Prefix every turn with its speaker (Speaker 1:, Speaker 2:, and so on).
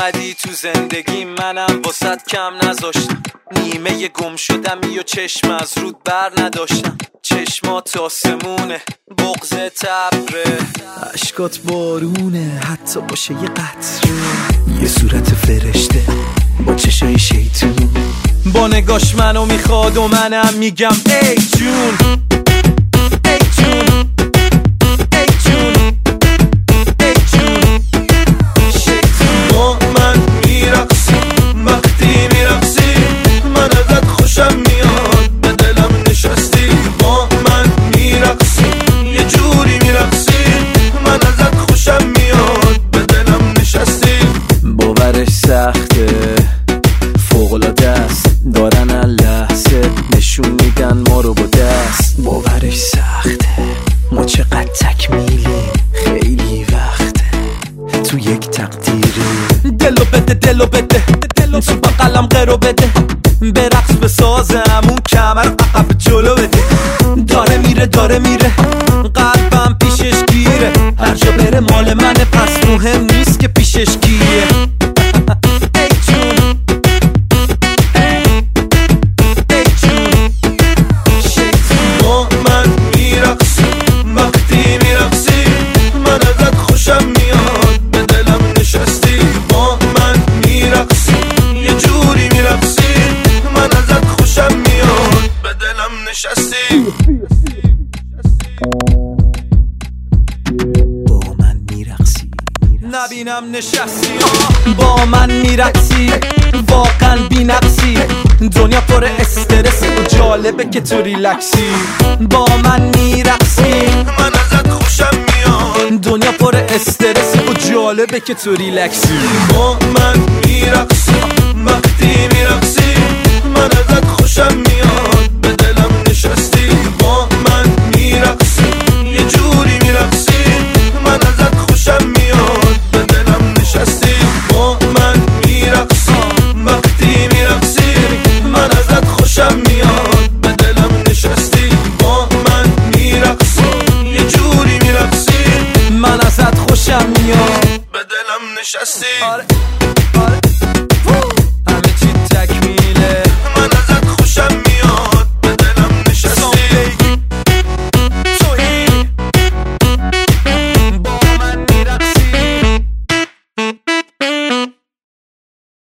Speaker 1: اومدی تو زندگی منم واسط کم نذاشتم، نیمه گم شدمی و چشم از رود بر نداشتم. چشمات آسمونه، بغض تبره،
Speaker 2: عشقات بارونه، حتی باشه یه قطره. یه صورت فرشته با چشای شیطون،
Speaker 1: با نگاش منو میخواد و منم میگم ای جون، ای جون، ای جون، ای جون.
Speaker 3: با من میرقصی وقتی میرقصی، من ازت خوشم میاد به دلم نشستی. با من میرقصی یه جوری میرقصی، من ازت خوشم میاد به دلم نشستی.
Speaker 2: باورش سخته، فوق‌العاده است، دارن لحظه نشون میدن ما رو با دست. باورش سخته، ما چقدر تکمیلیم، خیلی وقته تو یک تقدیری.
Speaker 1: دلو بده، دلو بده، تو با قلم قرو بده، برقص بسازم اون کمر عقب جلو بده. داره میره، داره میره، قلبم پیشش گیره، هر جا بره مال منه، پس مهم نیست که پیشش کیه. ای جون، ای جون.
Speaker 3: با من میرقصی وقتی میرقصی، من ازت خوشم میاد به دلم نشستی. با من میرقصی یه جوری میرقصی، من ازت خوشم میاد به دلم نشستی.
Speaker 2: با من میرقصی،
Speaker 1: نبینم نشستی، با من میرقصی، واقعا بی نقصی. دنیا پر استرس و جالبه که تو ریلکسی. با من میرقصی،
Speaker 3: من ازت خوشم میاد،
Speaker 1: دنیا پر استرس و جالبه که تو ریلکسی.
Speaker 3: با من میرقصی وقتی میرقصی، من ازت خوشم میاد به دلم نشستی. با من میرقصی یه جوری میرقصی، من ازت خوشم میاد به دلم نشستی. با من میرقصی وقتی میرقصی، من ازت خوشم میاد به دلم نشستی. با من میرقصی یه جوری میرقصی،
Speaker 1: من ازت خوشم میاد
Speaker 3: به دلم نشستی.
Speaker 1: آره.